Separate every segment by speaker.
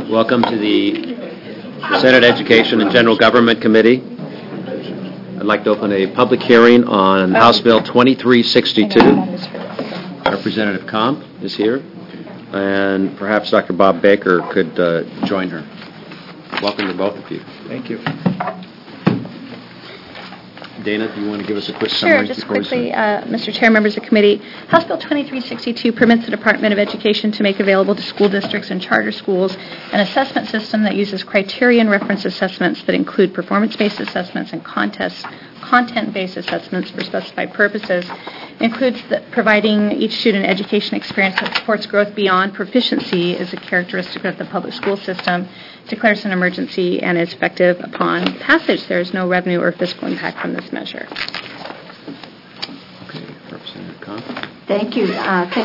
Speaker 1: Welcome to the Senate Education and General Government Committee. I'd like to open a public hearing on House Bill 2362. Representative Comp is here, and perhaps Dr. Bob Baker could join her. Welcome to both of you.
Speaker 2: Thank you.
Speaker 1: Dana, do you want to give us a quick summary?
Speaker 3: Sure, just quickly, Mr. Chair, members of the committee. House Bill 2362 permits the Department of Education to make available to school districts and charter schools an assessment system that uses criterion reference assessments that include performance-based assessments and content-based assessments for specified purposes. It includes providing each student education experience that supports growth beyond proficiency as a characteristic of the public school system, declares an emergency, and is effective upon passage. There is no revenue or fiscal impact from this measure.
Speaker 1: Okay, Representative Comp.
Speaker 4: Thank you.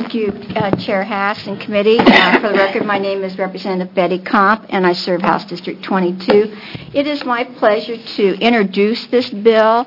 Speaker 4: Chair Haas and committee. For the record, my name is Representative Betty Comp, and I serve House District 22. It is my pleasure to introduce this bill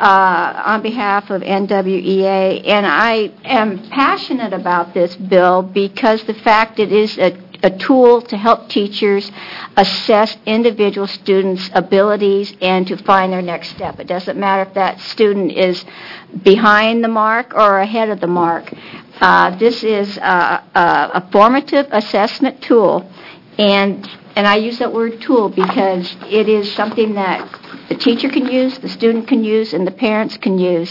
Speaker 4: on behalf of NWEA, and I am passionate about this bill because the fact it is a tool to help teachers assess individual students' abilities and to find their next step. It doesn't matter if that student is behind the mark or ahead of the mark. This is a formative assessment tool, and I use that word tool because it is something that the teacher can use, the student can use, and the parents can use.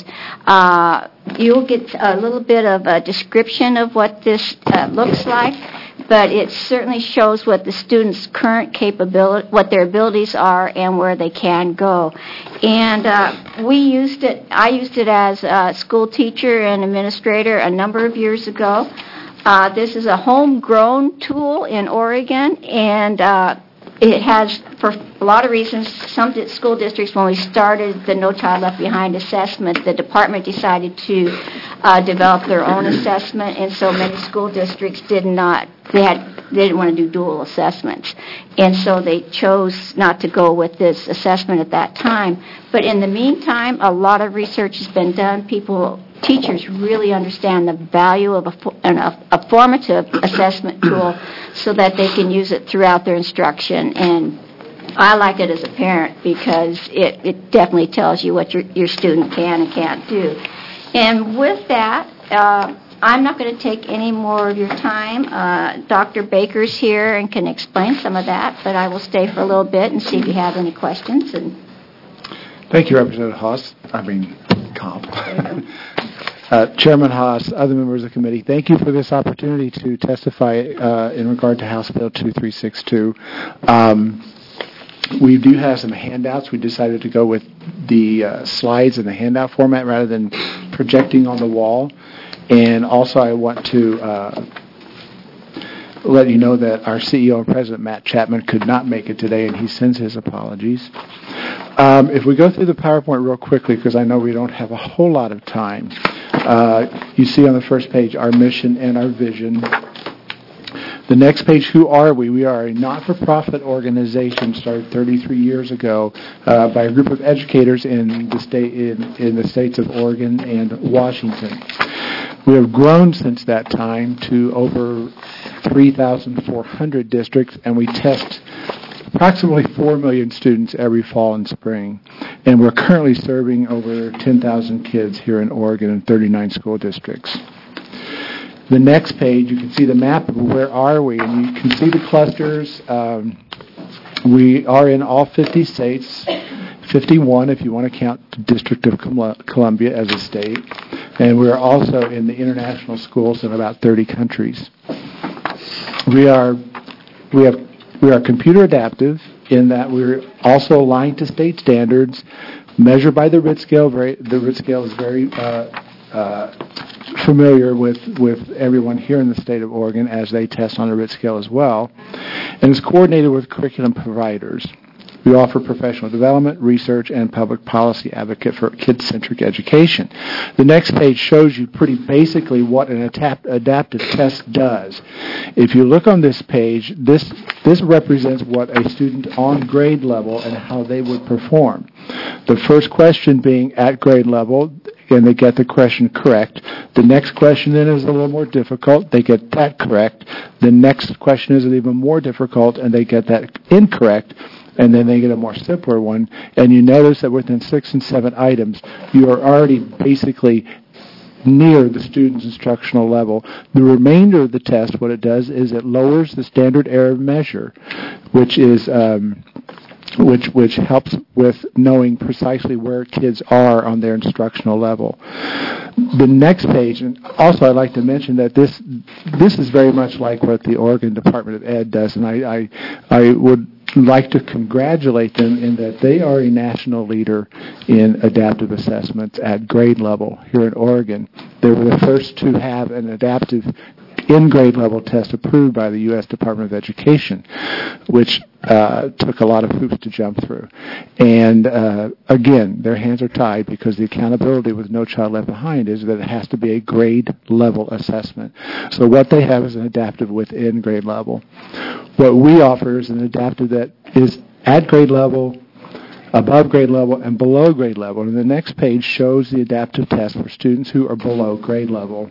Speaker 4: You'll get a little bit of a description of what this looks like, but it certainly shows what the students' current capability, what their abilities are, and where they can go. And I used it as a school teacher and administrator a number of years ago. This is a homegrown tool in Oregon, and it has, for a lot of reasons, some school districts, when we started the No Child Left Behind assessment, the department decided to develop their own assessment, and so many school districts didn't want to do dual assessments. And so they chose not to go with this assessment at that time. But in the meantime, a lot of research has been done. Teachers really understand the value of a formative assessment tool so that they can use it throughout their instruction. And I like it as a parent because it definitely tells you what your student can and can't do. And with that, I'm not going to take any more of your time. Dr. Baker's here and can explain some of that, but I will stay for a little bit and see if you have any questions.
Speaker 2: Thank you, Representative Comp. Chairman Haas, other members of the committee, thank you for this opportunity to testify in regard to House Bill 2362. We do have some handouts. We decided to go with the slides in the handout format rather than projecting on the wall. And also I want to let you know that our CEO and President, Matt Chapman, could not make it today, and he sends his apologies. If we go through the PowerPoint real quickly, because I know we don't have a whole lot of time, you see on the first page our mission and our vision. The next page, who are we? We are a not-for-profit organization started 33 years ago by a group of educators in the states of Oregon and Washington. We have grown since that time to over 3,400 districts, and we test approximately 4 million students every fall and spring. And we're currently serving over 10,000 kids here in Oregon in 39 school districts. The next page, you can see the map of where are we, and you can see the clusters. We are in all 50 states, 51 if you want to count the District of Columbia as a state, and we're also in the international schools in about 30 countries. We are computer adaptive in that we're also aligned to state standards, measured by the RIT scale. The RIT scale is very familiar with everyone here in the state of Oregon as they test on the RIT scale as well, and is coordinated with curriculum providers. We offer professional development, research, and public policy advocate for kid-centric education. The next page shows you pretty basically what an adaptive test does. If you look on this page, this represents what a student on grade level and how they would perform. The first question being at grade level, and they get the question correct. The next question then is a little more difficult. They get that correct. The next question is even more difficult, and they get that incorrect. And then they get a more simpler one. And you notice that within 6 and 7 items, you are already basically near the student's instructional level. The remainder of the test, what it does is it lowers the standard error measure, which is which helps with knowing precisely where kids are on their instructional level. The next page, and also I'd like to mention that this is very much like what the Oregon Department of Ed does, and I would like to congratulate them in that they are a national leader in adaptive assessments at grade level here in Oregon. They were the first to have an adaptive in-grade level test approved by the U.S. Department of Education, which took a lot of hoops to jump through. And again, their hands are tied because the accountability with No Child Left Behind is that it has to be a grade level assessment. So what they have is an adaptive within grade level. What we offer is an adaptive that is at grade level, above grade level, and below grade level. And the next page shows the adaptive test for students who are below grade level.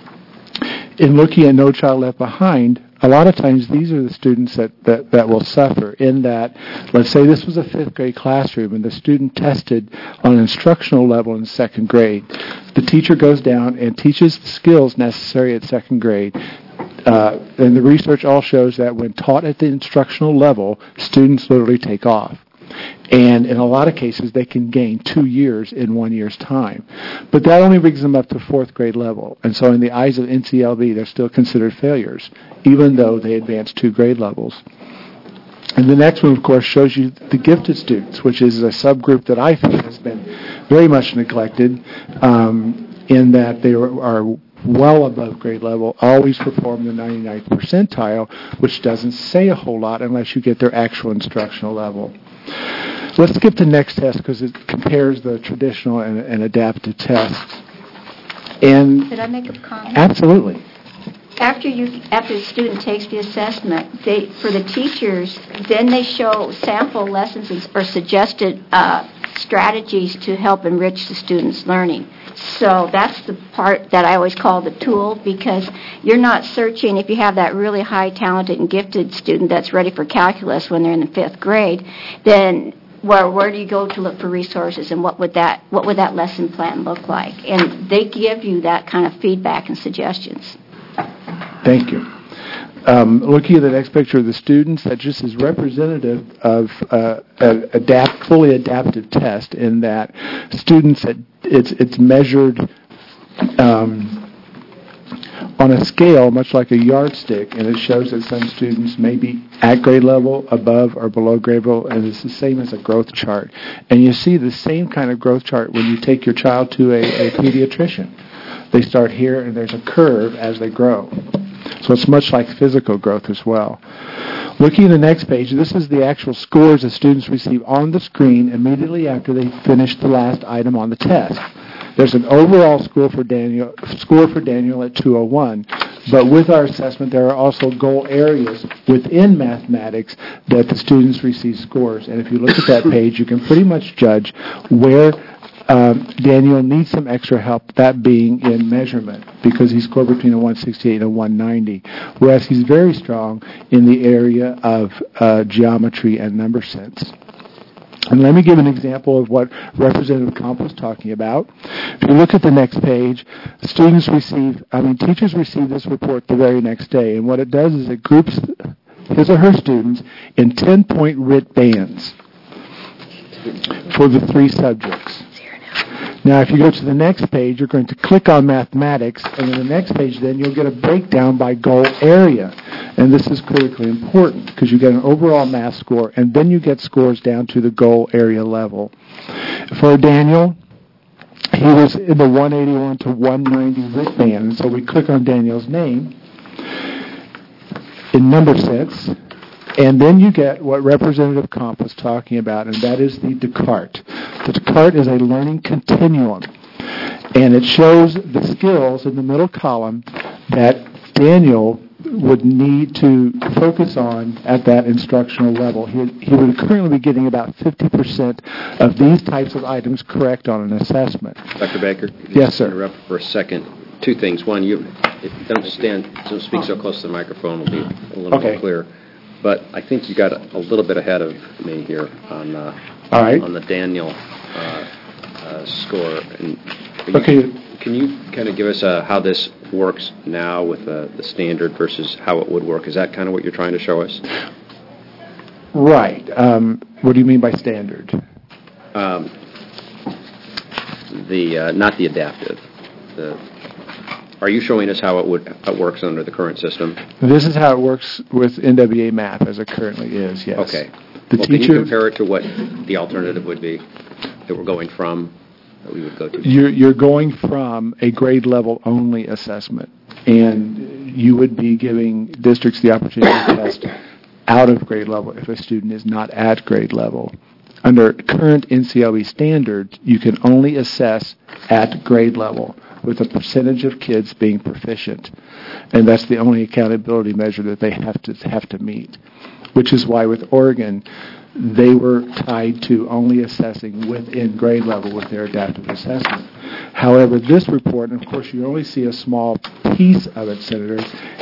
Speaker 2: In looking at No Child Left Behind, a lot of times these are the students that will suffer in that, let's say this was a 5th grade classroom and the student tested on an instructional level in 2nd grade. The teacher goes down and teaches the skills necessary at 2nd grade. And the research all shows that when taught at the instructional level, students literally take off. And in a lot of cases, they can gain 2 years in 1 year's time. But that only brings them up to 4th grade level. And so in the eyes of NCLB, they're still considered failures, even though they advanced 2 grade levels. And the next one, of course, shows you the gifted students, which is a subgroup that I think has been very much neglected in that they are well above grade level, always perform the 99th percentile, which doesn't say a whole lot unless you get their actual instructional level. Let's skip the next test because it compares the traditional and adaptive tests. And
Speaker 4: Could I make a comment?
Speaker 2: absolutely.
Speaker 4: After the student takes the assessment, for the teachers, then they show sample lessons or suggested strategies to help enrich the student's learning. So that's the part that I always call the tool, because you're not searching if you have that really high talented and gifted student that's ready for calculus when they're in the 5th grade, then where do you go to look for resources, and what would that lesson plan look like? And they give you that kind of feedback and suggestions.
Speaker 2: Thank you. Looking at the next picture of the students, that just is representative of a fully adaptive test in that students, it's measured on a scale much like a yardstick, and it shows that some students may be at grade level, above or below grade level, and it's the same as a growth chart. And you see the same kind of growth chart when you take your child to a pediatrician. They start here, and there's a curve as they grow. So it's much like physical growth as well. Looking at the next page, this is the actual scores that students receive on the screen immediately after they finish the last item on the test. There's an overall score for Daniel at 201, but with our assessment there are also goal areas within mathematics that the students receive scores. And if you look at that page, you can pretty much judge where Daniel needs some extra help, that being in measurement, because he scored between a 168 and a 190, whereas he's very strong in the area of geometry and number sense. And let me give an example of what Representative Comp was talking about. If you look at the next page, teachers receive this report the very next day, and what it does is it groups his or her students in 10-point RIT bands for the 3 subjects. Now, if you go to the next page, you're going to click on mathematics, and in the next page, then you'll get a breakdown by goal area. And this is critically important because you get an overall math score, and then you get scores down to the goal area level. For Daniel, he was in the 181 to 190 RIT band, and so we click on Daniel's name in number sense, and then you get what Representative Comp was talking about, and that is the Descartes. The Descartes is a learning continuum, and it shows the skills in the middle column that Daniel would need to focus on at that instructional level. He would currently be getting about 50% of these types of items correct on an assessment.
Speaker 1: Dr. Baker?
Speaker 2: Yes, sir.
Speaker 1: Interrupt for a second. Two things. One, if you don't speak so close to the microphone, will be a little more clear. But I think you got a little bit ahead of me here on
Speaker 2: All right.
Speaker 1: on the Daniel score. And can you kind of give us how this works now with the standard versus how it would work? Is that kind of what you're trying to show us?
Speaker 2: Right. What do you mean by standard?
Speaker 1: Not the adaptive. Are you showing us how it works under the current system?
Speaker 2: This is how it works with NWA MAP as it currently is, yes.
Speaker 1: Okay. Can you compare it to what the alternative would be that we're going from, that we would go to?
Speaker 2: You're going from a grade level only assessment, and you would be giving districts the opportunity to test out of grade level if a student is not at grade level. Under current NCLB standards, you can only assess at grade level with a percentage of kids being proficient, and that's the only accountability measure that they have to meet, which is why with Oregon, they were tied to only assessing within grade level with their adaptive assessment. However, this report, and of course you only see a small piece of it, Senator,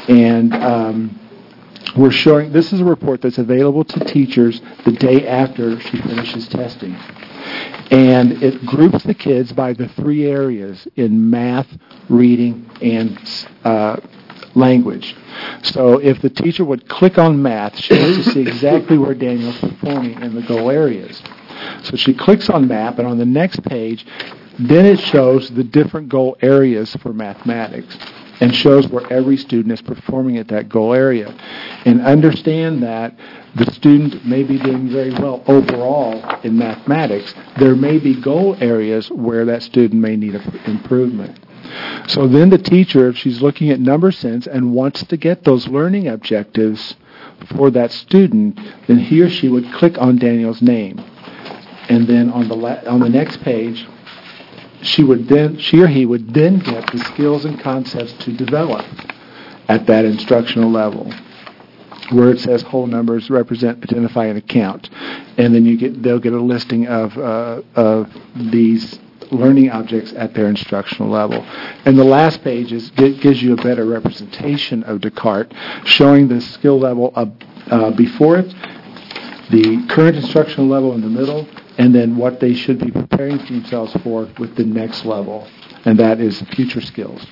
Speaker 2: and we're showing, this is a report that's available to teachers the day after she finishes testing. And it groups the kids by the three areas in math, reading, and language. So if the teacher would click on math, she gets to see exactly where Daniel's performing in the goal areas. So she clicks on map, and on the next page, then it shows the different goal areas for mathematics and shows where every student is performing at that goal area. And understand that the student may be doing very well overall in mathematics. There may be goal areas where that student may need improvement. So then the teacher, if she's looking at number sense and wants to get those learning objectives for that student, then he or she would click on Daniel's name. And then on the next page, she or he would then get the skills and concepts to develop at that instructional level, where it says whole numbers identify an account, and then they'll get a listing of these learning objects at their instructional level. And the last page gives you a better representation of Descartes, showing the skill level before it, the current instructional level in the middle, and then what they should be preparing themselves for with the next level, and that is future skills.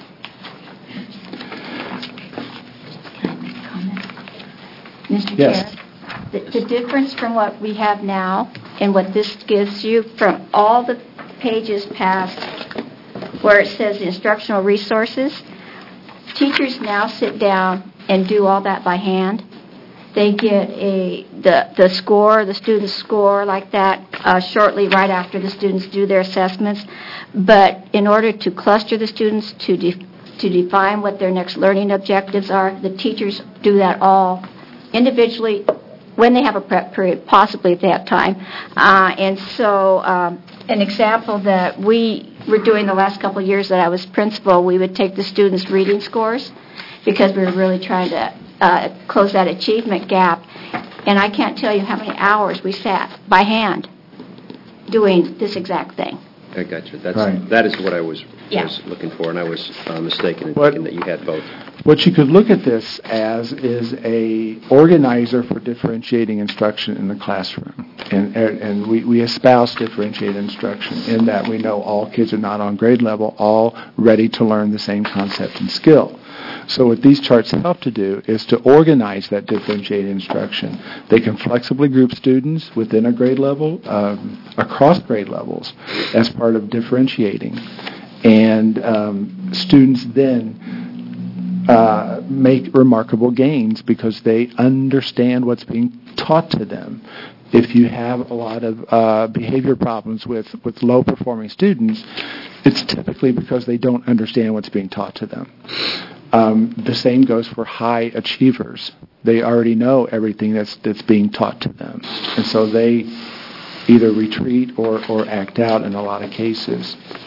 Speaker 4: Mr.
Speaker 2: Yes.
Speaker 4: Chair, the difference from what we have now and what this gives you from all the pages past where it says instructional resources, teachers now sit down and do all that by hand. They get the score, the student's score like that shortly right after the students do their assessments. But in order to cluster the students, to define what their next learning objectives are, the teachers do that all individually when they have a prep period, possibly if they have time. And so an example that we were doing the last couple of years that I was principal, we would take the students' reading scores because we were really trying to close that achievement gap. And I can't tell you how many hours we sat by hand doing this exact thing.
Speaker 1: I got you.
Speaker 2: Right.
Speaker 1: That is what I was looking for, and I was mistaken in thinking that you had both.
Speaker 2: What you could look at this as is a organizer for differentiating instruction in the classroom. And we espouse differentiated instruction in that we know all kids are not on grade level, all ready to learn the same concept and skill. So what these charts help to do is to organize that differentiated instruction. They can flexibly group students within a grade level, across grade levels, as part of differentiating. And students then make remarkable gains because they understand what's being taught to them. If you have a lot of behavior problems with low-performing students, it's typically because they don't understand what's being taught to them. The same goes for high achievers. They already know everything that's being taught to them. And so they either retreat or act out in a lot of cases.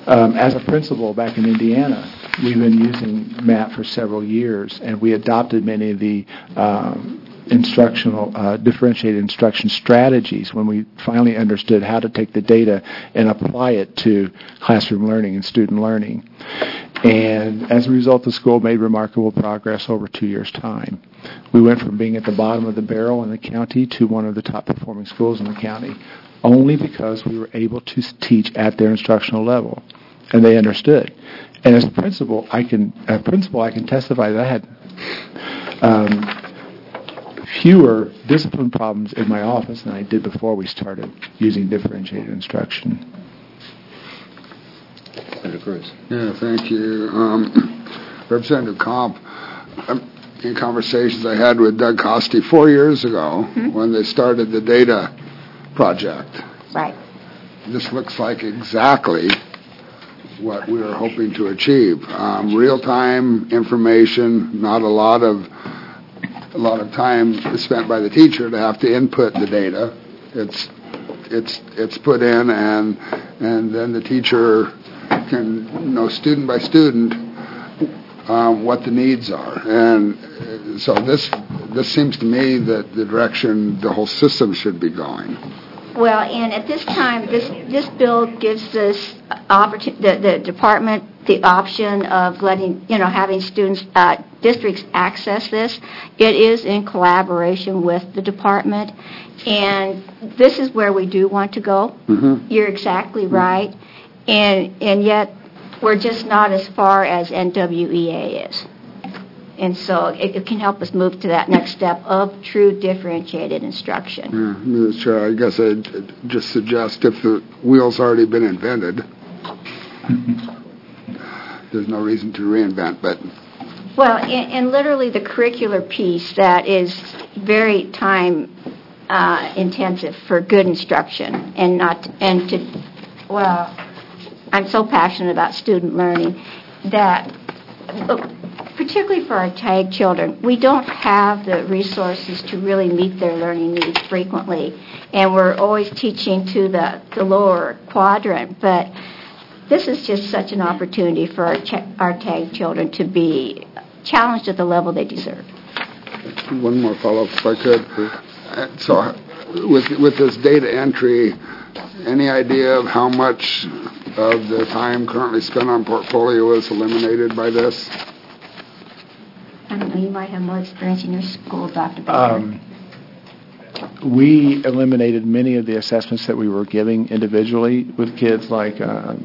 Speaker 2: As a principal back in Indiana, we've been using MAP for several years, and we adopted many of the differentiated instruction strategies when we finally understood how to take the data and apply it to classroom learning and student learning. And as a result, the school made remarkable progress over 2 years' time. We went from being at the bottom of the barrel in the county to one of the top performing schools in the county, only because we were able to teach at their instructional level, and they understood. And as a principal, I can testify that I had fewer discipline problems in my office than I did before we started using differentiated instruction.
Speaker 1: Senator Cruz.
Speaker 5: Yeah, thank you. Representative Comp, in conversations I had with Doug Costi 4 years ago when they started the data project.
Speaker 4: Right.
Speaker 5: This looks like exactly what we were hoping to achieve. Real-time information, not a lot of time spent by the teacher to have to input the data. It's put in, and then the teacher can know student by student what the needs are. And so this seems to me that the direction the whole system should be going.
Speaker 4: Well, and at this time, this bill gives us the department the option of having students, districts access this. It is in collaboration with the department, and this is where we do want to go. Mm-hmm. You're exactly right, and yet we're just not as far as NWEA is. And so it can help us move to that next step of true differentiated instruction.
Speaker 5: Yeah, Mr. Chair, I guess I'd just suggest if the wheel's already been invented, there's no reason to reinvent. But
Speaker 4: well, and literally the curricular piece that is very time intensive for good instruction I'm so passionate about student learning that. Particularly for our TAG children, we don't have the resources to really meet their learning needs frequently, and we're always teaching to the lower quadrant, but this is just such an opportunity for our TAG children to be challenged at the level they deserve.
Speaker 5: One more follow-up, if I could. So with this data entry, any idea of how much of the time currently spent on portfolio is eliminated by this?
Speaker 4: I don't know, you might have more experience in your school, Dr. Baker.
Speaker 2: We eliminated many of the assessments that we were giving individually with kids, like the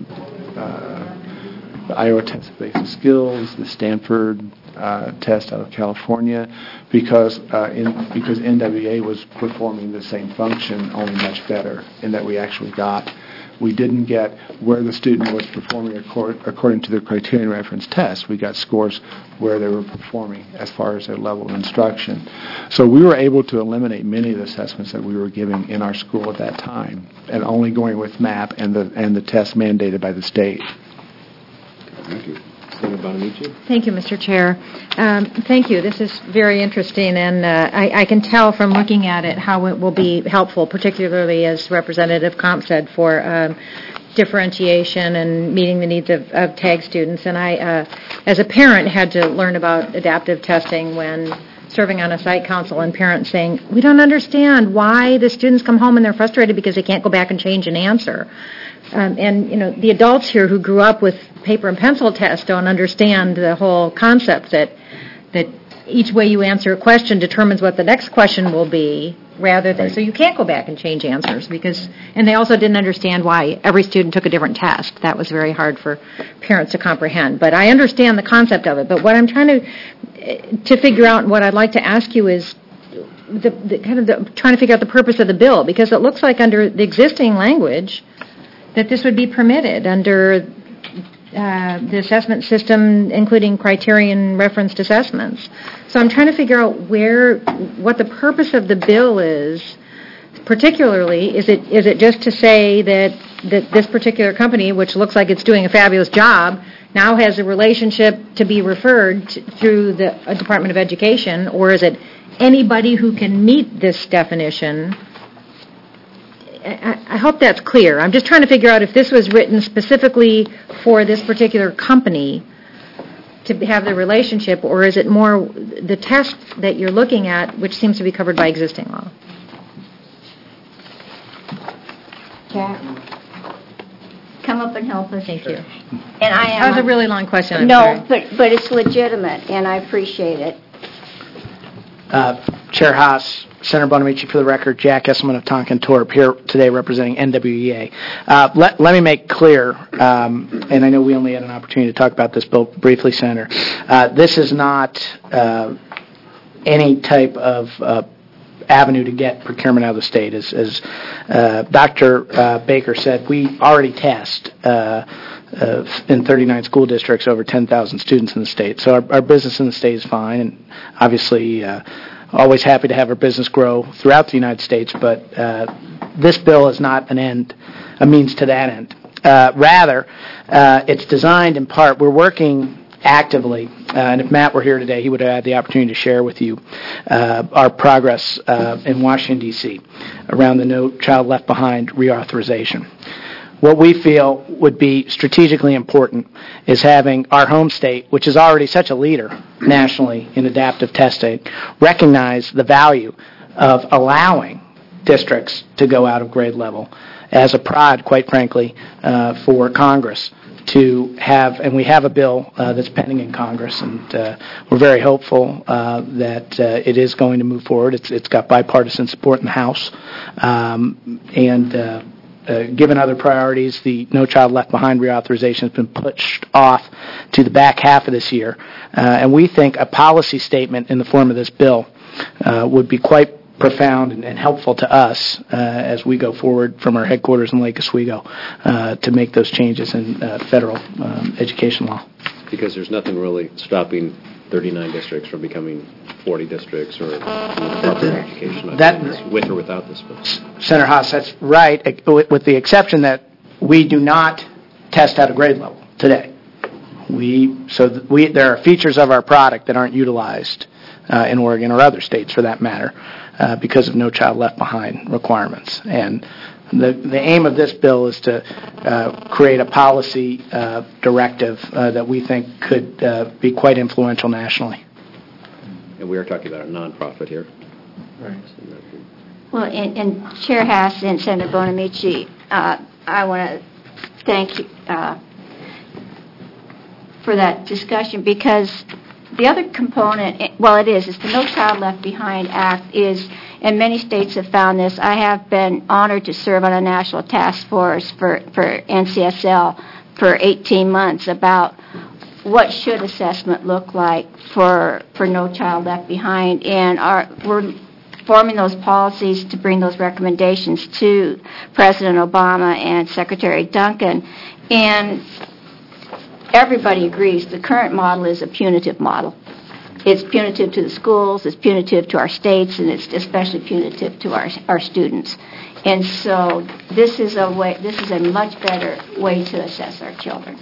Speaker 2: Iowa Test of Basic Skills, the Stanford test out of California, because NWA was performing the same function, only much better, in that we didn't get where the student was performing according to the criterion reference test. We got scores where they were performing as far as their level of instruction. So we were able to eliminate many of the assessments that we were giving in our school at that time, and only going with MAP and the test mandated by the state.
Speaker 5: Thank you.
Speaker 1: Senator Bonamici.
Speaker 6: Thank you, Mr. Chair. Thank you. This is very interesting, and I can tell from looking at it how it will be helpful, particularly, as Representative Comp said, for differentiation and meeting the needs of TAG students. And I, as a parent, had to learn about adaptive testing when serving on a site council, and parents saying, we don't understand why the students come home and they're frustrated because they can't go back and change an answer. And, the adults here who grew up with paper and pencil tests don't understand the whole concept that each way you answer a question determines what the next question will be, rather than, so you can't go back and change answers and they also didn't understand why every student took a different test. That was very hard for parents to comprehend. But I understand the concept of it. But what I'm trying to figure out, and what I'd like to ask you is trying to figure out the purpose of the bill, because it looks like under the existing language that this would be permitted under the assessment system, including criterion referenced assessments. So I'm trying to figure out what the purpose of the bill is. Particularly, is it just to say that this particular company, which looks like it's doing a fabulous job, now has a relationship to be referred through the Department of Education, or is it anybody who can meet this definition I hope that's clear. I'm just trying to figure out if this was written specifically for this particular company to have the relationship, or is it more the test that you're looking at, which seems to be covered by existing law?
Speaker 4: Jack, come up and help us.
Speaker 6: Thank you.
Speaker 4: And I am.
Speaker 6: That was a really long question. I'm
Speaker 4: No,
Speaker 6: sorry.
Speaker 4: but it's legitimate, and I appreciate it.
Speaker 7: Chair Haas, Senator Bonamici, for the record, Jack Esselman of Tonkin Torp, here today representing NWEA. Let me make clear, and I know we only had an opportunity to talk about this bill briefly, Senator. This is not any type of avenue to get procurement out of the state. As Dr. Baker said, we already test in 39 school districts over 10,000 students in the state. So our business in the state is fine, and obviously always happy to have our business grow throughout the United States, but this bill is not a means to that end. Rather, it's designed in part, we're working actively, and if Matt were here today, he would have had the opportunity to share with you our progress in Washington, D.C. around the No Child Left Behind reauthorization. What we feel would be strategically important is having our home state, which is already such a leader nationally in adaptive testing, recognize the value of allowing districts to go out of grade level as a prod, quite frankly, for Congress to have, and we have a bill that's pending in Congress, and we're very hopeful that it is going to move forward. It's got bipartisan support in the House, and given other priorities, the No Child Left Behind reauthorization has been pushed off to the back half of this year. And we think a policy statement in the form of this bill would be quite profound and helpful to us as we go forward from our headquarters in Lake Oswego to make those changes in federal education law.
Speaker 1: Because there's nothing really stopping 39 districts from becoming 40 districts or Department of Education, with or without this bill.
Speaker 7: Senator Haas, that's right, with the exception that we do not test at a grade level today. There are features of our product that aren't utilized in Oregon or other states for that matter because of No Child Left Behind requirements. And the aim of this bill is to create a policy directive that we think could be quite influential nationally.
Speaker 1: And we are talking about a nonprofit here.
Speaker 7: Right.
Speaker 4: Well, and Chair Haas and Senator Bonamici, I want to thank you for that discussion, because the other component, well, it's the No Child Left Behind Act is, and many states have found this. I have been honored to serve on a national task force for NCSL for 18 months about what should assessment look like for No Child Left Behind, and we're forming those policies to bring those recommendations to President Obama and Secretary Duncan. And everybody agrees the current model is a punitive model. It's punitive to the schools, it's punitive to our states, and it's especially punitive to our students. And so this is a much better way to assess our children.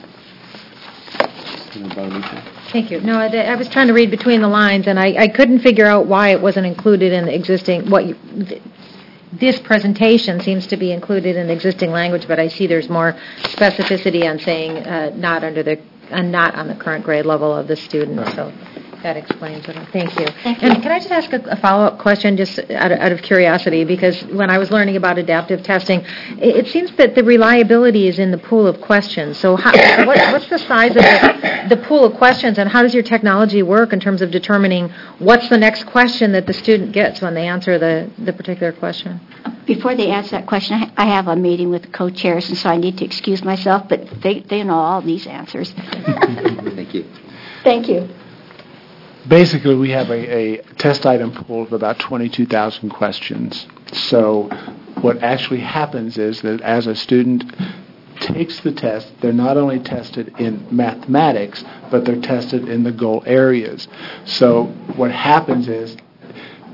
Speaker 6: Thank you. No, I was trying to read between the lines, and I couldn't figure out why it wasn't included in the existing, this presentation seems to be included in the existing language, but I see there's more specificity on saying not on the current grade level of the student. Right. So that explains it. Thank you.
Speaker 4: Thank you.
Speaker 6: And can I just ask a follow-up question, just out of curiosity, because when I was learning about adaptive testing, it seems that the reliability is in the pool of questions. So what's the size of the pool of questions, and how does your technology work in terms of determining what's the next question that the student gets when they answer the particular question?
Speaker 4: Before they answer that question, I have a meeting with the co-chairs, and so I need to excuse myself, but they know all these answers.
Speaker 1: Thank you.
Speaker 4: Thank you.
Speaker 2: Basically, we have a test item pool of about 22,000 questions. So what actually happens is that as a student takes the test, they're not only tested in mathematics, but they're tested in the goal areas. So what happens is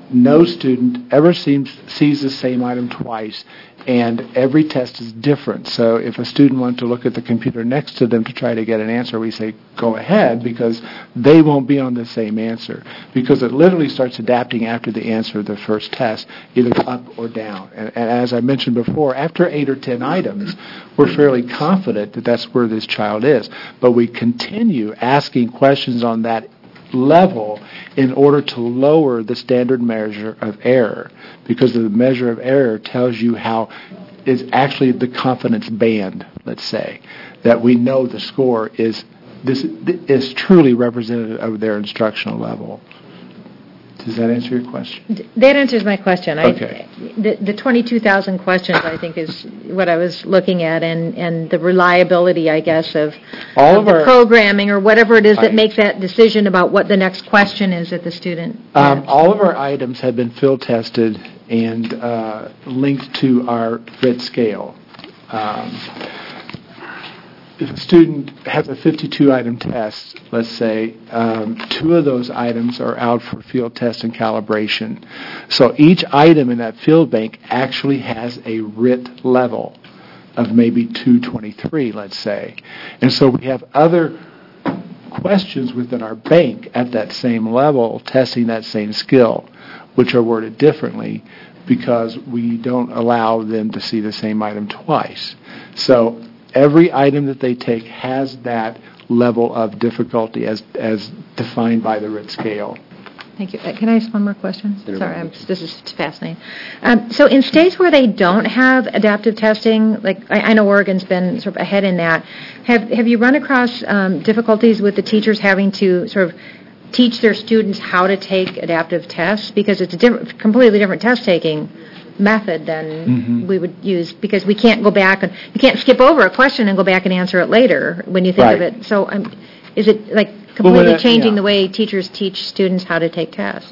Speaker 2: no student ever sees the same item twice, and every test is different. So if a student wants to look at the computer next to them to try to get an answer, we say, go ahead, because they won't be on the same answer, because it literally starts adapting after the answer of the first test, either up or down. And as I mentioned before, after 8 or 10 items, we're fairly confident that that's where this child is. But we continue asking questions on that level in order to lower the standard measure of error, because the measure of error tells you how is actually the confidence band, let's say, that we know the score is truly representative of their instructional level. Does that answer your question?
Speaker 6: That answers my question.
Speaker 2: Okay.
Speaker 6: The 22,000 questions, I think, is what I was looking at, and the reliability, I guess, of the programming or whatever it is that makes that decision about what the next question is that the student has.
Speaker 2: All of our items have been field tested and linked to our RIT scale. If a student has a 52-item test, let's say, 2 of those items are out for field test and calibration. So each item in that field bank actually has a RIT level of maybe 223, let's say. And so we have other questions within our bank at that same level testing that same skill, which are worded differently because we don't allow them to see the same item twice. So every item that they take has that level of difficulty as defined by the RIT scale.
Speaker 6: Thank you. Can I ask one more question? Sorry, this is fascinating. So in states where they don't have adaptive testing, like I know Oregon's been sort of ahead in that, have you run across difficulties with the teachers having to sort of teach their students how to take adaptive tests? Because it's a completely different test-taking method than we would use, because we can't go back and you can't skip over a question and go back and answer it later when you think of it. So is it like completely changing the way teachers teach students how to take tests?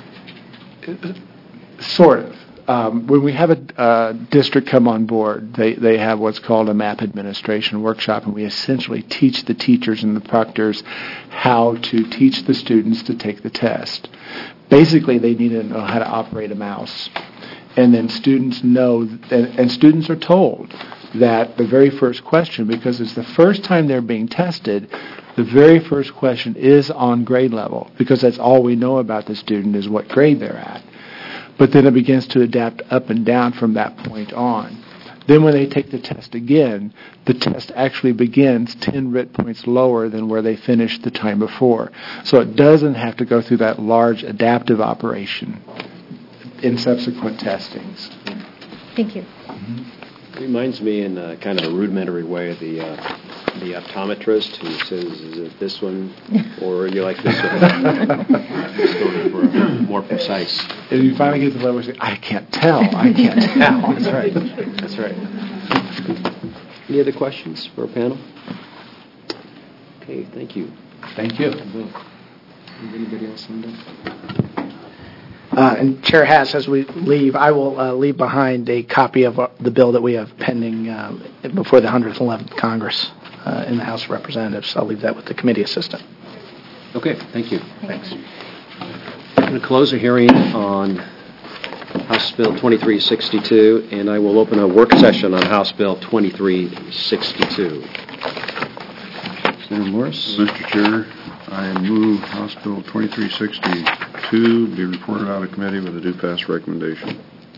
Speaker 2: Sort of. When we have a district come on board, they have what's called a MAP administration workshop, and we essentially teach the teachers and the proctors how to teach the students to take the test. Basically, they need to know how to operate a mouse. And then students know, and students are told that the very first question, because it's the first time they're being tested, the very first question is on grade level, because that's all we know about the student is what grade they're at. But then it begins to adapt up and down from that point on. Then when they take the test again, the test actually begins 10 RIT points lower than where they finished the time before. So it doesn't have to go through that large adaptive operation in subsequent testings.
Speaker 6: Thank you.
Speaker 1: It reminds me in kind of a rudimentary way of the optometrist who says, is it this one or you like this one? Just going for more precise.
Speaker 2: And you finally get to the level where you say, I can't tell.
Speaker 1: That's right. That's right. Any other questions for our panel? Okay, thank you.
Speaker 2: Thank you.
Speaker 1: Anybody else on that?
Speaker 7: And Chair Haas, as we leave, I will leave behind a copy of the bill that we have pending before the 111th Congress in the House of Representatives. I'll leave that with the committee assistant.
Speaker 1: Okay, thank you.
Speaker 7: Thanks.
Speaker 1: I'm going to close the hearing on House Bill 2362, and I will open a work session on House Bill 2362. Senator Morris?
Speaker 8: Mr. Chair, I move House Bill 2362 be reported out of committee with a due pass recommendation.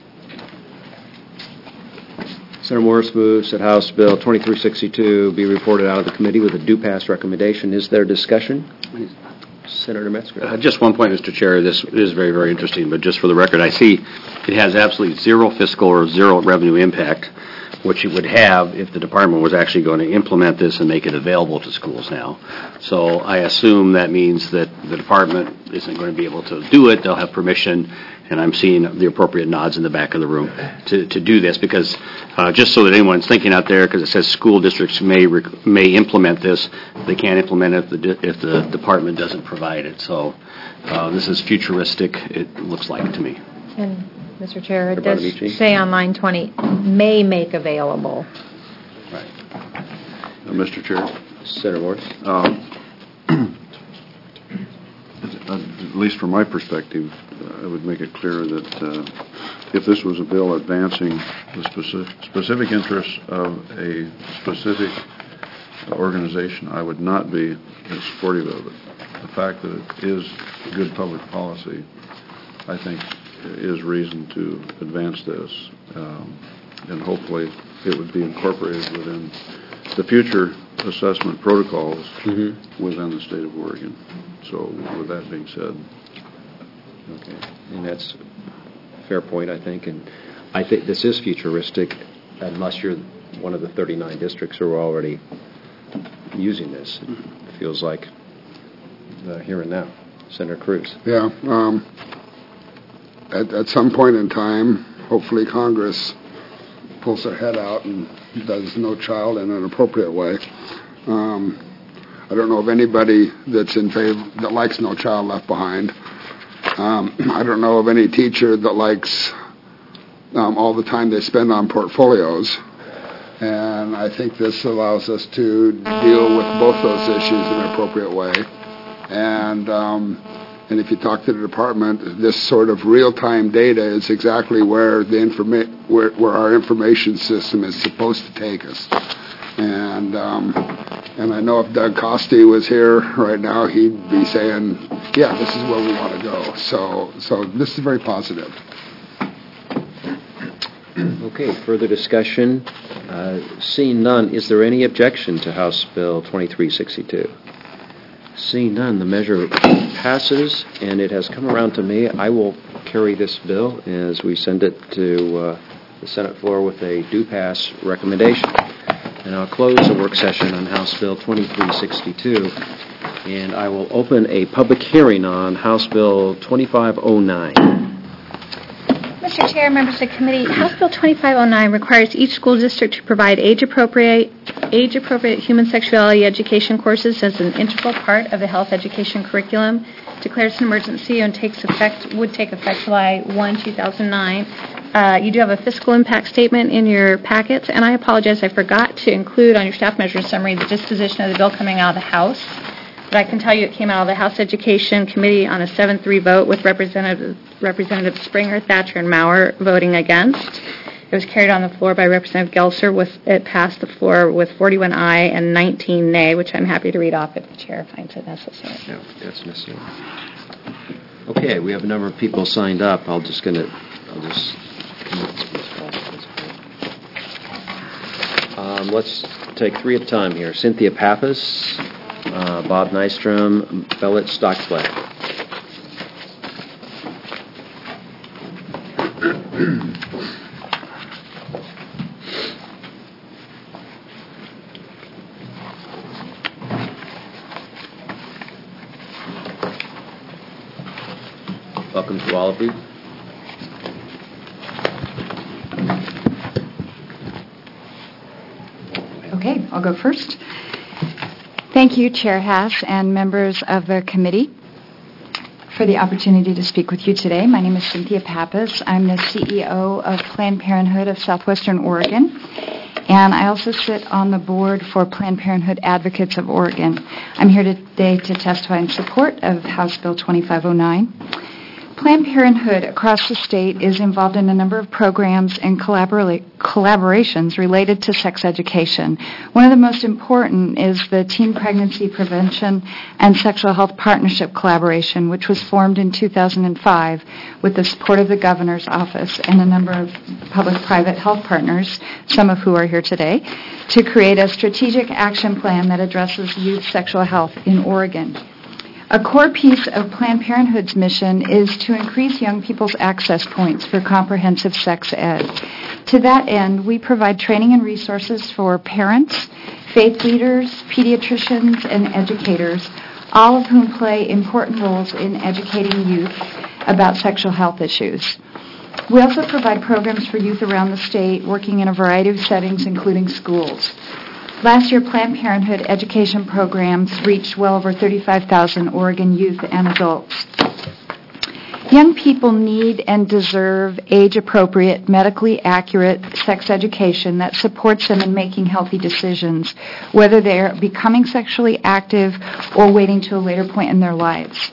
Speaker 1: Senator Morris moves that House Bill 2362 be reported out of the committee with a due pass recommendation. Is there discussion? Senator Metzger.
Speaker 9: Just one point, Mr. Chair. This is very, very interesting, but just for the record, I see it has absolutely zero fiscal or zero revenue impact, which it would have if the department was actually going to implement this and make it available to schools now. So I assume that means that the department isn't going to be able to do it. They'll have permission, and I'm seeing the appropriate nods in the back of the room to do this, because just so that anyone's thinking out there, because it says school districts may implement this, they can't implement it if the department doesn't provide it. So this is futuristic, it looks like to me.
Speaker 6: And Mr. Chair, it does say on line 20, may make available.
Speaker 1: Right.
Speaker 8: Mr. Chair.
Speaker 1: Senator Morris.
Speaker 8: At least from my perspective, I would make it clear that if this was a bill advancing the specific interests of a specific organization, I would not be as supportive of it. The fact that it is good public policy, I think, is reason to advance this, and hopefully it would be incorporated within the future assessment protocols within the state of Oregon. So with that being said.
Speaker 1: Okay, and that's a fair point, I think, and I think this is futuristic unless you're one of the 39 districts who are already using this. It feels like here and now. Senator Cruz.
Speaker 5: Yeah. At some point in time, hopefully Congress pulls their head out and does No Child in an appropriate way. I don't know of anybody that's in favor that likes No Child Left Behind. I don't know of any teacher that likes all the time they spend on portfolios. And I think this allows us to deal with both those issues in an appropriate way. And if you talk to the department, this sort of real-time data is exactly where where our information system is supposed to take us. And I know if Doug Costi was here right now, he'd be saying, yeah, this is where we want to go. So this is very positive.
Speaker 1: Okay, further discussion. Seeing none, is there any objection to House Bill 2362? Seeing none, the measure passes, and it has come around to me. I will carry this bill as we send it to the Senate floor with a do-pass recommendation. And I'll close the work session on House Bill 2362, and I will open a public hearing on House Bill 2509.
Speaker 3: Mr. Chair, members of the committee, House Bill 2509 requires each school district to provide age-appropriate human sexuality education courses as an integral part of the health education curriculum, declares an emergency, and would take effect July 1, 2009. You do have a fiscal impact statement in your packets, and I apologize, I forgot to include on your staff measures summary the disposition of the bill coming out of the House. But I can tell you it came out of the House Education Committee on a 7-3 vote with Representative Springer, Thatcher, and Maurer voting against. It was carried on the floor by Representative Gelser. It passed the floor with 41 aye and 19 nay, which I'm happy to read off if the chair finds it necessary.
Speaker 1: No, that's necessary. Okay, we have a number of people signed up. I'll just let's take three at a time here. Cynthia Pappas, Bob Nystrom, Bellet Stockflat. Welcome to all of you.
Speaker 10: Okay, I'll go first. Thank you, Chair Haas and members of the committee, for the opportunity to speak with you today. My name is Cynthia Pappas. I'm the CEO of Planned Parenthood of Southwestern Oregon, and I also sit on the board for Planned Parenthood Advocates of Oregon. I'm here today to testify in support of House Bill 2509. Planned Parenthood across the state is involved in a number of programs and collaborations related to sex education. One of the most important is the Teen Pregnancy Prevention and Sexual Health Partnership Collaboration, which was formed in 2005 with the support of the Governor's Office and a number of public-private health partners, some of who are here today, to create a strategic action plan that addresses youth sexual health in Oregon. A core piece of Planned Parenthood's mission is to increase young people's access points for comprehensive sex ed. To that end, we provide training and resources for parents, faith leaders, pediatricians, and educators, all of whom play important roles in educating youth about sexual health issues. We also provide programs for youth around the state, working in a variety of settings, including schools. Last year, Planned Parenthood education programs reached well over 35,000 Oregon youth and adults. Young people need and deserve age-appropriate, medically accurate sex education that supports them in making healthy decisions, whether they're becoming sexually active or waiting to a later point in their lives.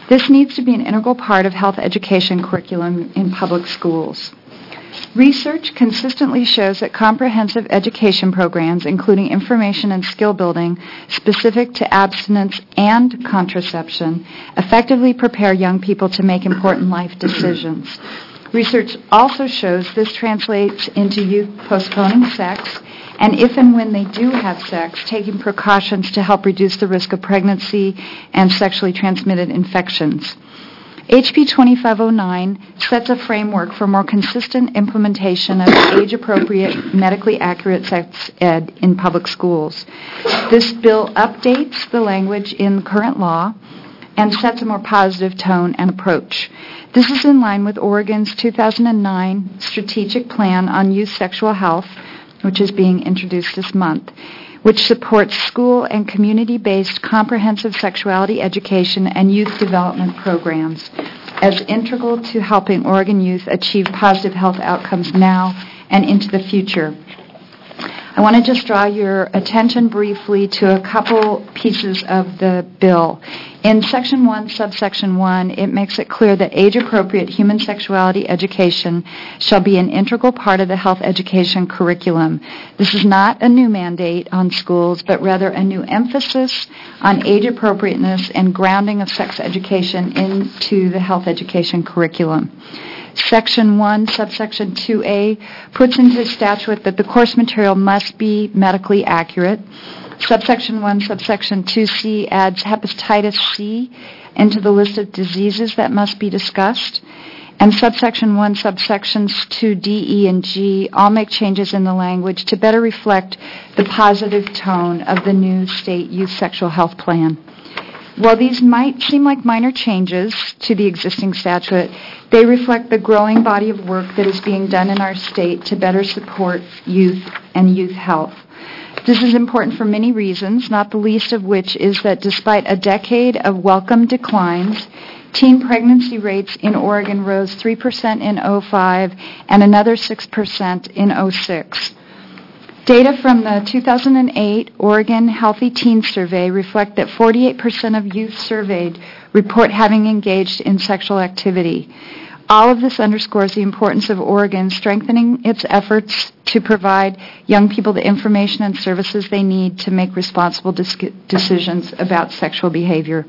Speaker 10: This needs to be an integral part of health education curriculum in public schools. Research consistently shows that comprehensive education programs, including information and skill building specific to abstinence and contraception, effectively prepare young people to make important life decisions. Research also shows this translates into youth postponing sex, and if and when they do have sex, taking precautions to help reduce the risk of pregnancy and sexually transmitted infections. HB 2509 sets a framework for more consistent implementation of age-appropriate, medically accurate sex ed in public schools. This bill updates the language in current law and sets a more positive tone and approach. This is in line with Oregon's 2009 Strategic Plan on Youth Sexual Health, which is being introduced this month, which supports school and community-based comprehensive sexuality education and youth development programs as integral to helping Oregon youth achieve positive health outcomes now and into the future. I want to just draw your attention briefly to a couple pieces of the bill. In Section 1, Subsection 1, it makes it clear that age-appropriate human sexuality education shall be an integral part of the health education curriculum. This is not a new mandate on schools, but rather a new emphasis on age-appropriateness and grounding of sex education into the health education curriculum. Section 1, Subsection 2A puts into statute that the course material must be medically accurate. Subsection 1, Subsection 2C adds hepatitis C into the list of diseases that must be discussed. And Subsection 1, Subsections 2D, E, and G all make changes in the language to better reflect the positive tone of the new state youth sexual health plan. While these might seem like minor changes to the existing statute, they reflect the growing body of work that is being done in our state to better support youth and youth health. This is important for many reasons, not the least of which is that despite a decade of welcome declines, teen pregnancy rates in Oregon rose 3% in 2005 and another 6% in 2006. Data from the 2008 Oregon Healthy Teen Survey reflect that 48% of youth surveyed report having engaged in sexual activity. All of this underscores the importance of Oregon strengthening its efforts to provide young people the information and services they need to make responsible decisions about sexual behavior.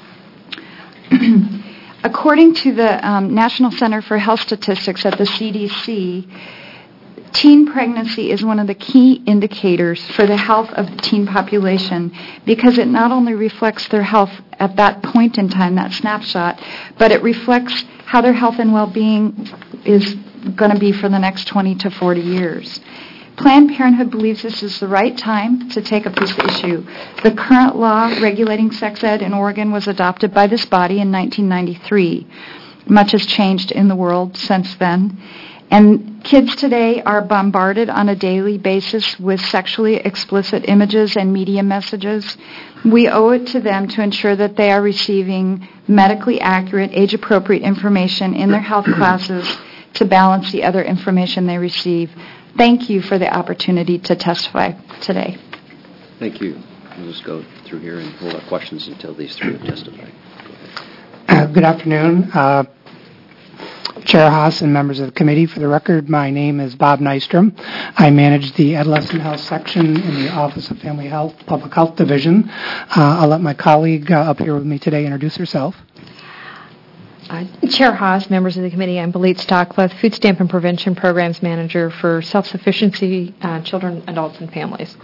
Speaker 10: According to the National Center for Health Statistics at the CDC, teen pregnancy is one of the key indicators for the health of the teen population because it not only reflects their health at that point in time, that snapshot, but it reflects how their health and well-being is going to be for the next 20 to 40 years. Planned Parenthood believes this is the right time to take up this issue. The current law regulating sex ed in Oregon was adopted by this body in 1993. Much has changed in the world since then. And kids today are bombarded on a daily basis with sexually explicit images and media messages. We owe it to them to ensure that they are receiving medically accurate, age-appropriate information in their health classes to balance the other information they receive. Thank you for the opportunity to testify today.
Speaker 1: Thank you. We'll just go through here and hold our questions until these three have testified.
Speaker 11: Good afternoon. Chair Haas and members of the committee. For the record, my name is Bob Nystrom. I manage the Adolescent Health Section in the Office of Family Health, Public Health Division. I'll let my colleague up here with me today introduce herself.
Speaker 6: Chair Haas, members of the committee, I'm Belit Stockleth, Food Stamp and Prevention Programs Manager for Self-Sufficiency Children, Adults, and Families.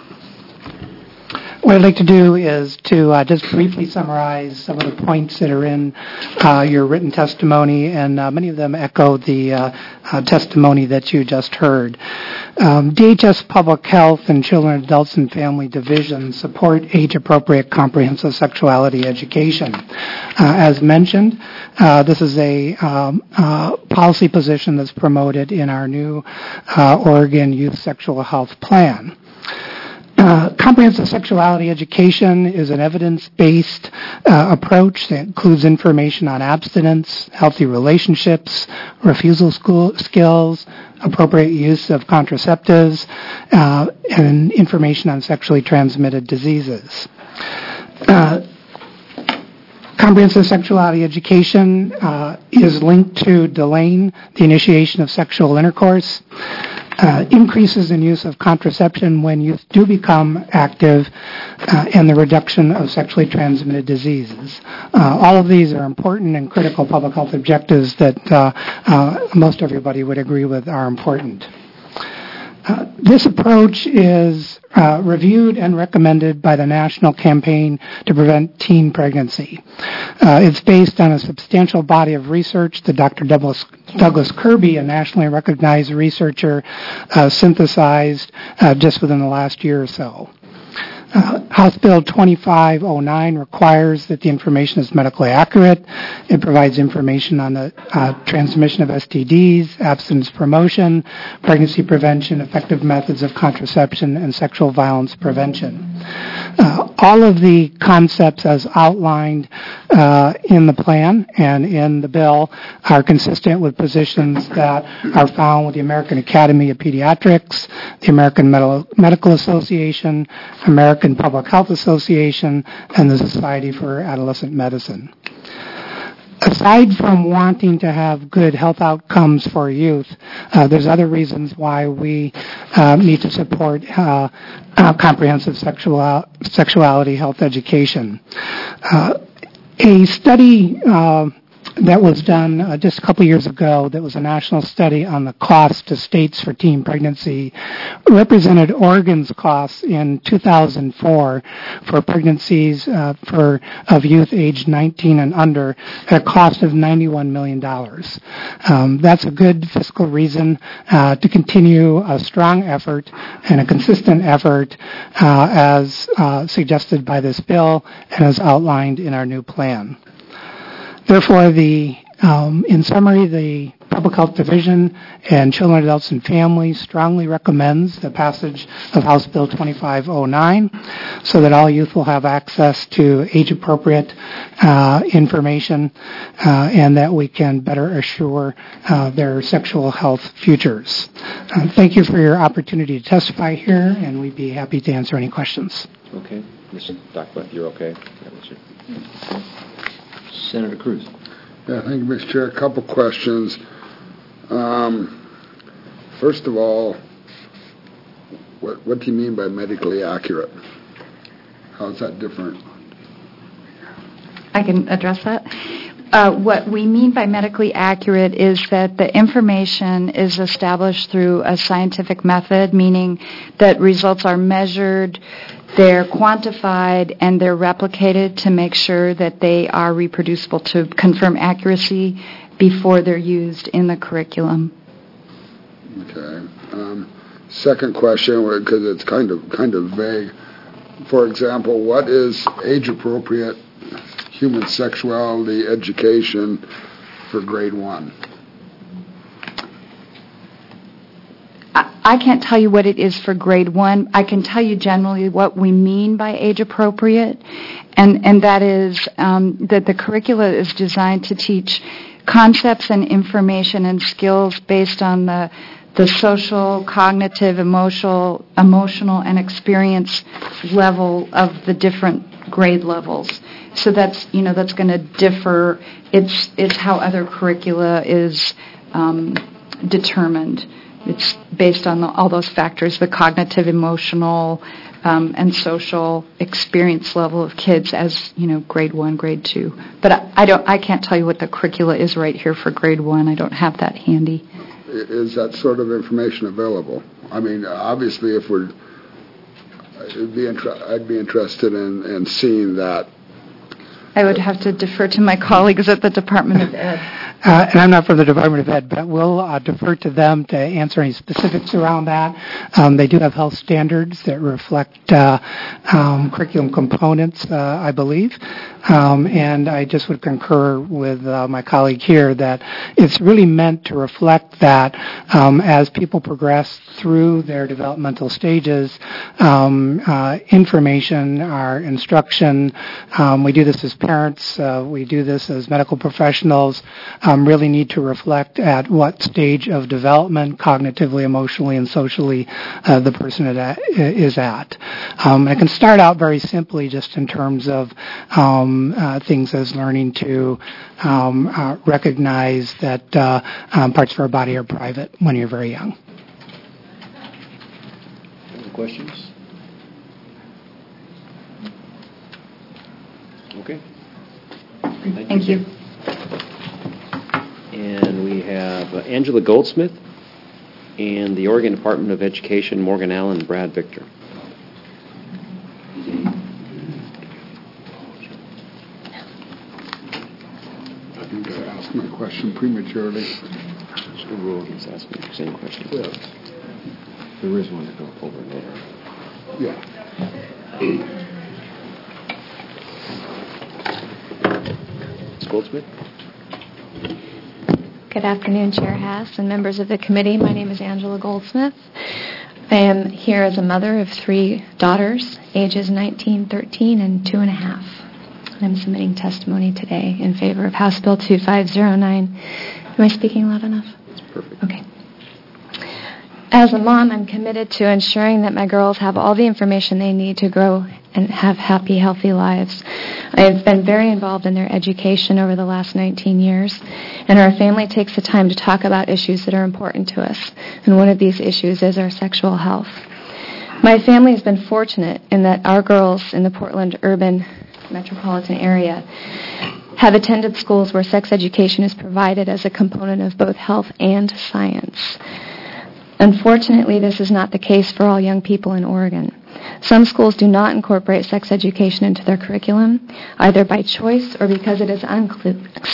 Speaker 11: What I'd like to do is to just briefly summarize some of the points that are in your written testimony, and many of them echo the testimony that you just heard. DHS Public Health and Children, Adults, and Family Division support age-appropriate comprehensive sexuality education. As mentioned, this is a policy position that's promoted in our new Oregon Youth Sexual Health Plan. Comprehensive sexuality education is an evidence-based approach that includes information on abstinence, healthy relationships, refusal skills, appropriate use of contraceptives, and information on sexually transmitted diseases. Comprehensive sexuality education is linked to delaying the initiation of sexual intercourse, increases in use of contraception when youth do become active, and the reduction of sexually transmitted diseases. All of these are important and critical public health objectives that most everybody would agree with are important. This approach is reviewed and recommended by the National Campaign to Prevent Teen Pregnancy. It's based on a substantial body of research that Dr. Douglas Kirby, a nationally recognized researcher, synthesized just within the last year or so. House Bill 2509 requires that the information is medically accurate. It provides information on the transmission of STDs, abstinence promotion, pregnancy prevention, effective methods of contraception, and sexual violence prevention. All of the concepts as outlined in the plan and in the bill are consistent with positions that are found with the American Academy of Pediatrics, the American Medical Association, American Public Health Association, and the Society for Adolescent Medicine. Aside from wanting to have good health outcomes for youth, there's other reasons why we need to support comprehensive sexuality health education. A study that was done just a couple years ago, that was a national study on the cost to states for teen pregnancy, represented Oregon's costs in 2004 for pregnancies of youth aged 19 and under at a cost of $91 million. That's a good fiscal reason to continue a strong effort and a consistent effort as suggested by this bill and as outlined in our new plan. Therefore, in summary, the Public Health Division and Children, Adults, and Families strongly recommends the passage of House Bill 2509 so that all youth will have access to age-appropriate information and that we can better assure their sexual health futures. Thank you for your opportunity to testify here, and we'd be happy to answer any questions.
Speaker 1: Okay. Dr. Beth, you're okay? Senator Cruz.
Speaker 5: Yeah, thank you, Mr. Chair. A couple questions. First of all, what do you mean by medically accurate? How is that different?
Speaker 10: I can address that. What we mean by medically accurate is that the information is established through a scientific method, meaning that results are measured, they're quantified, and they're replicated to make sure that they are reproducible to confirm accuracy before they're used in the curriculum.
Speaker 5: Okay. Second question, because it's kind of vague. For example, what is age-appropriate human sexuality education for grade 1?
Speaker 10: I can't tell you what it is for grade 1. I can tell you generally what we mean by age appropriate, and that is that the curricula is designed to teach concepts and information and skills based on the social, cognitive, emotional, and experience level of the different grade levels. So that's going to differ. It's how other curricula is determined. It's based on all those factors, the cognitive, emotional, and social experience level of kids as, grade 1, grade 2. But I can't tell you what the curricula is right here for grade 1. I don't have that handy.
Speaker 5: Is that sort of information available? I mean, obviously, I'd be interested in seeing that.
Speaker 10: I would have to defer to my colleagues at the Department of Ed.
Speaker 11: And I'm not from the Department of Ed, but we'll defer to them to answer any specifics around that. They do have health standards that reflect curriculum components, I believe. And I just would concur with my colleague here that it's really meant to reflect that as people progress through their developmental stages, information, our instruction, we do this as parents, we do this as medical professionals, really need to reflect at what stage of development, cognitively, emotionally, and socially, the person is at. I can start out very simply just in terms of things as learning to recognize that parts of our body are private when you're very young.
Speaker 1: Any questions? Okay.
Speaker 10: Thank you.
Speaker 1: And we have Angela Goldsmith and the Oregon Department of Education, Morgan Allen, Brad Victor.
Speaker 5: I think I asked my question prematurely.
Speaker 1: The rule he's asking the same question.
Speaker 5: Yes.
Speaker 1: There is one to go over and over.
Speaker 5: Yeah.
Speaker 1: Ms. Goldsmith?
Speaker 12: Good afternoon, Chair Haas and members of the committee. My name is Angela Goldsmith. I am here as a mother of 3 daughters, ages 19, 13, and 2.5. And I'm submitting testimony today in favor of House Bill 2509. Am I speaking loud enough?
Speaker 1: That's perfect.
Speaker 12: Okay. As a mom, I'm committed to ensuring that my girls have all the information they need to grow and have happy, healthy lives. I have been very involved in their education over the last 19 years, and our family takes the time to talk about issues that are important to us, and one of these issues is our sexual health. My family has been fortunate in that our girls in the Portland urban metropolitan area have attended schools where sex education is provided as a component of both health and science. Unfortunately, this is not the case for all young people in Oregon. Some schools do not incorporate sex education into their curriculum, either by choice or because it is unclear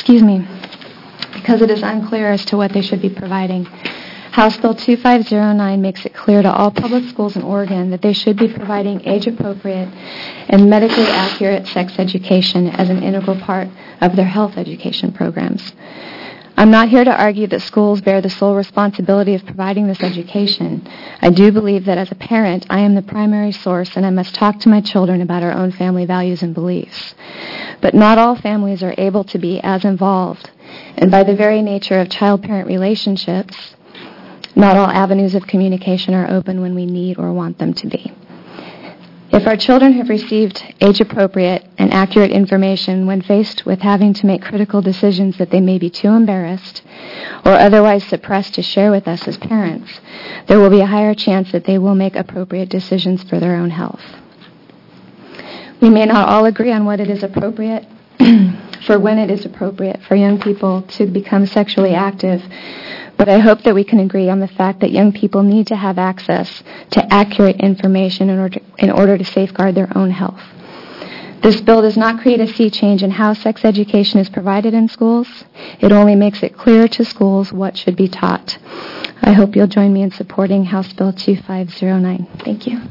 Speaker 12: as to what they should be providing. House Bill 2509 makes it clear to all public schools in Oregon that they should be providing age-appropriate and medically accurate sex education as an integral part of their health education programs. I'm not here to argue that schools bear the sole responsibility of providing this education. I do believe that as a parent, I am the primary source and I must talk to my children about our own family values and beliefs. But not all families are able to be as involved. And by the very nature of child-parent relationships, not all avenues of communication are open when we need or want them to be. If our children have received age-appropriate and accurate information when faced with having to make critical decisions that they may be too embarrassed or otherwise suppressed to share with us as parents, there will be a higher chance that they will make appropriate decisions for their own health. We may not all agree on what it is appropriate for when it is appropriate for young people to become sexually active, but I hope that we can agree on the fact that young people need to have access to accurate information in order to safeguard their own health. This bill does not create a sea change in how sex education is provided in schools. It only makes it clear to schools what should be taught. I hope you'll join me in supporting House Bill 2509. Thank you.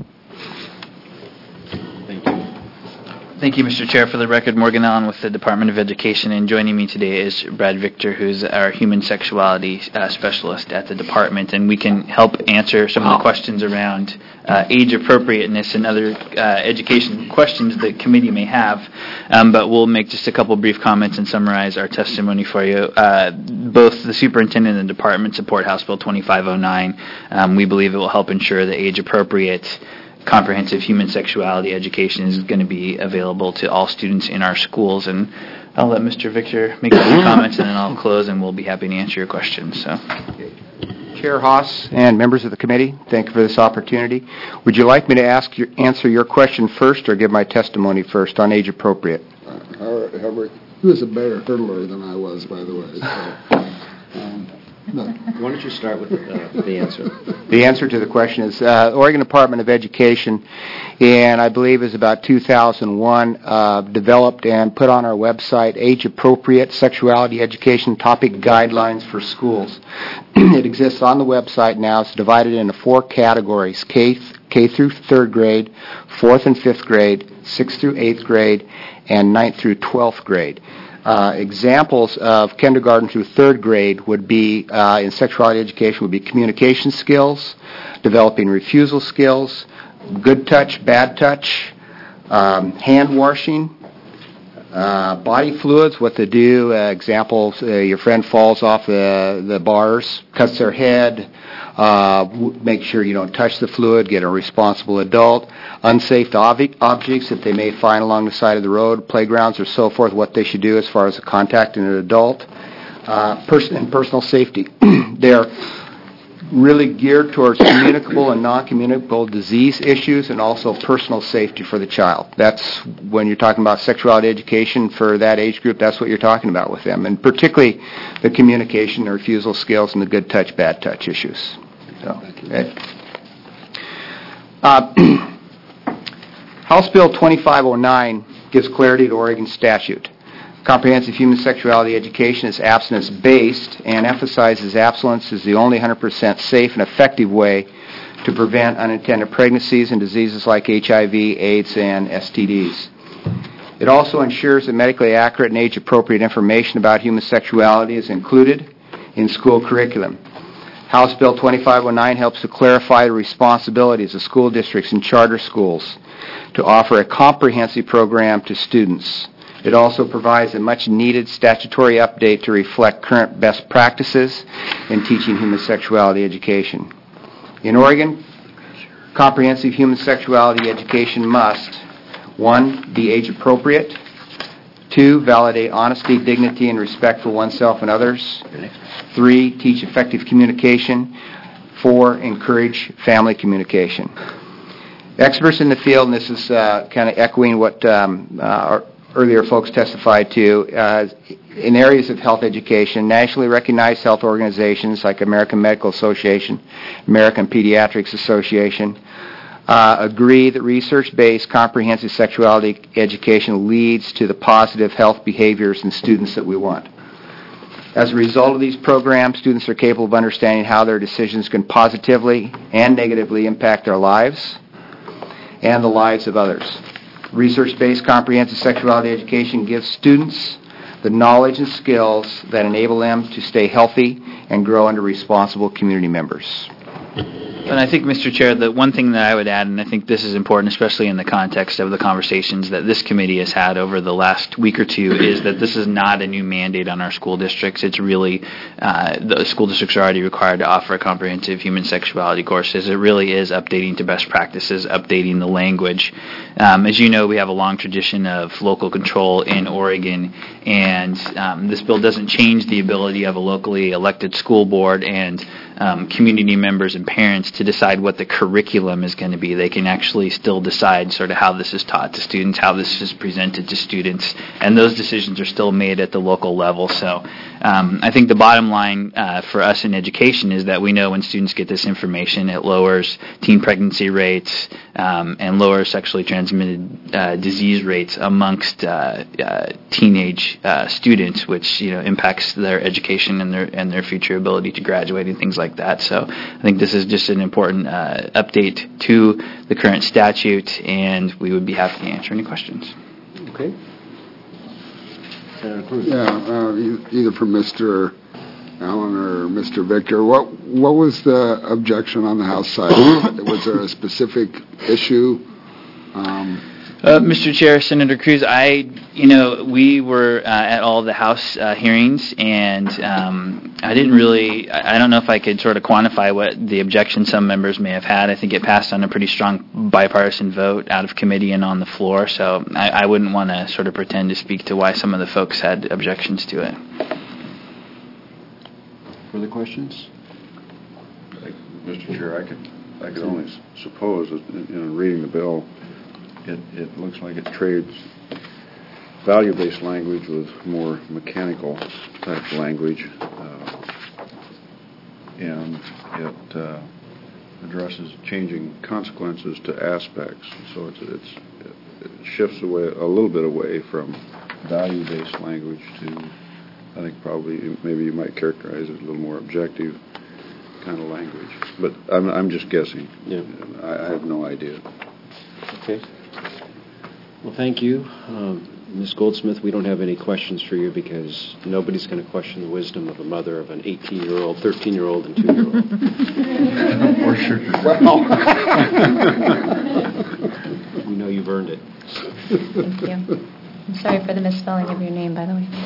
Speaker 13: Thank you, Mr. Chair. For the record, Morgan Allen with the Department of Education, and joining me today is Brad Victor, who's our human sexuality specialist at the department, and we can help answer some of the questions around age appropriateness and other education questions that committee may have, but we'll make just a couple brief comments and summarize our testimony for you. Both the superintendent and the department support House Bill 2509. We believe it will help ensure that age-appropriate comprehensive human sexuality education is going to be available to all students in our schools. And I'll let Mr. Victor make a few comments, and then I'll close, and we'll be happy to answer your questions. So,
Speaker 14: Chair Haas and members of the committee, thank you for this opportunity. Would you like me to answer your question first or give my testimony first on age appropriate?
Speaker 5: He was a better hurdler than I was, by the way.
Speaker 1: Why don't you start with the answer?
Speaker 14: The answer to the question is Oregon Department of Education, and I believe is about 2001, developed and put on our website age-appropriate sexuality education topic guidelines for schools. It exists on the website now. It's divided into 4 categories: K through 3rd grade, 4th and 5th grade, 6th through 8th grade, and 9th through 12th grade. Examples of kindergarten through 3rd grade would be, in sexuality education, would be communication skills, developing refusal skills, good touch, bad touch, hand washing, Body fluids, what to do. Examples, your friend falls off the bars, cuts their head. Make sure you don't touch the fluid. Get a responsible adult. Unsafe objects that they may find along the side of the road, playgrounds or so forth, what they should do as far as contacting an adult. Personal safety. They're really geared towards communicable and non-communicable disease issues and also personal safety for the child. That's when you're talking about sexuality education for that age group, that's what you're talking about with them, and particularly the communication, the refusal skills, and the good touch, bad touch issues. So, okay. House Bill 2509 gives clarity to Oregon statute. Comprehensive human sexuality education is abstinence-based and emphasizes abstinence as the only 100% safe and effective way to prevent unintended pregnancies and diseases like HIV, AIDS, and STDs. It also ensures that medically accurate and age-appropriate information about human sexuality is included in school curriculum. House Bill 2509 helps to clarify the responsibilities of school districts and charter schools to offer a comprehensive program to students. It also provides a much-needed statutory update to reflect current best practices in teaching human sexuality education. In Oregon, comprehensive human sexuality education must, 1, be age-appropriate, 2, validate honesty, dignity, and respect for oneself and others, 3, teach effective communication, 4, encourage family communication. Experts in the field, and this is kind of echoing what our earlier folks testified to, in areas of health education, nationally recognized health organizations like American Medical Association, American Pediatrics Association, agree that research-based comprehensive sexuality education leads to the positive health behaviors in students that we want. As a result of these programs, students are capable of understanding how their decisions can positively and negatively impact their lives and the lives of others. Research-based comprehensive sexuality education gives students the knowledge and skills that enable them to stay healthy and grow into responsible community members.
Speaker 13: And I think, Mr. Chair, the one thing that I would add, and I think this is important, especially in the context of the conversations that this committee has had over the last week or two, is that this is not a new mandate on our school districts. It's really, the school districts are already required to offer a comprehensive human sexuality courses. It really is updating to best practices, updating the language. As you know, we have a long tradition of local control in Oregon, and this bill doesn't change the ability of a locally elected school board and community members and parents to decide what the curriculum is going to be. They can actually still decide sort of how this is taught to students, how this is presented to students, and those decisions are still made at the local level. So I think the bottom line for us in education is that we know when students get this information, it lowers teen pregnancy rates and lowers sexually transmitted disease rates amongst teenage students, which impacts their education and their future ability to graduate and things like that. So I think this is just an important update to the current statute, and we would be happy to answer any questions.
Speaker 1: Okay.
Speaker 5: Yeah, either from Mr. Allen or Mr. Victor. What was the objection on the House side? Was there a specific issue?
Speaker 13: Mr. Chair, Senator Cruz, we were at all the House hearings, and I don't know if I could sort of quantify what the objection some members may have had. I think it passed on a pretty strong bipartisan vote out of committee and on the floor, so I wouldn't want to sort of pretend to speak to why some of the folks had objections to it.
Speaker 1: Further questions?
Speaker 8: Mr. Chair, I could only suppose that in reading the bill, it looks like it trades value-based language with more mechanical type language, and it addresses changing consequences to aspects. So it shifts away a little bit away from value-based language to, I think probably maybe you might characterize it as a little more objective kind of language. But I'm just guessing.
Speaker 1: Yeah.
Speaker 8: I have no idea.
Speaker 1: Okay. Well, thank you. Ms. Goldsmith, we don't have any questions for you because nobody's going to question the wisdom of a mother of an 18-year-old, 13-year-old, and 2-year-old.
Speaker 8: Or sure.
Speaker 1: We know you've earned it.
Speaker 6: Thank you.
Speaker 3: I'm sorry for the misspelling of your name, by the way.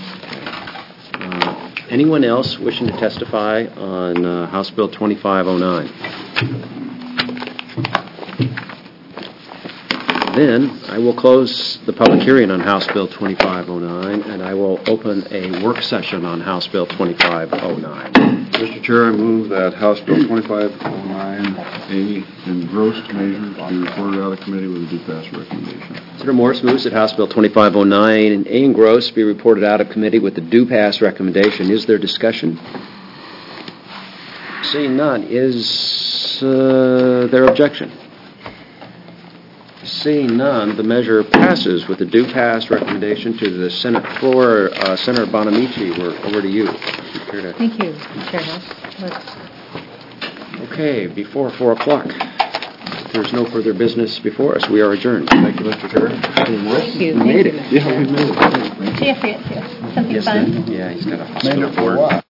Speaker 1: Anyone else wishing to testify on House Bill 2509? Then I will close the public hearing on House Bill 2509, and I will open a work session on House Bill 2509.
Speaker 8: Mr. Chair, I move that House Bill 2509A engrossed measures be reported out of committee with a do pass recommendation.
Speaker 1: Senator Morse moves that House Bill 2509 and A engrossed be reported out of committee with the do pass recommendation. Is there discussion? Seeing none, is there objection? Seeing none, the measure passes with the do pass recommendation to the Senate floor. Senator Bonamici, we're over to you.
Speaker 6: Thank you, Chair House.
Speaker 1: Okay, before 4 o'clock. If there's no further business before us, we are adjourned.
Speaker 8: Thank you, Mr. Chair.
Speaker 6: Thank you.
Speaker 1: We made it.
Speaker 8: Yeah, we made it.
Speaker 3: See you for something fun.
Speaker 1: Yeah, he's got a
Speaker 5: Made it for what?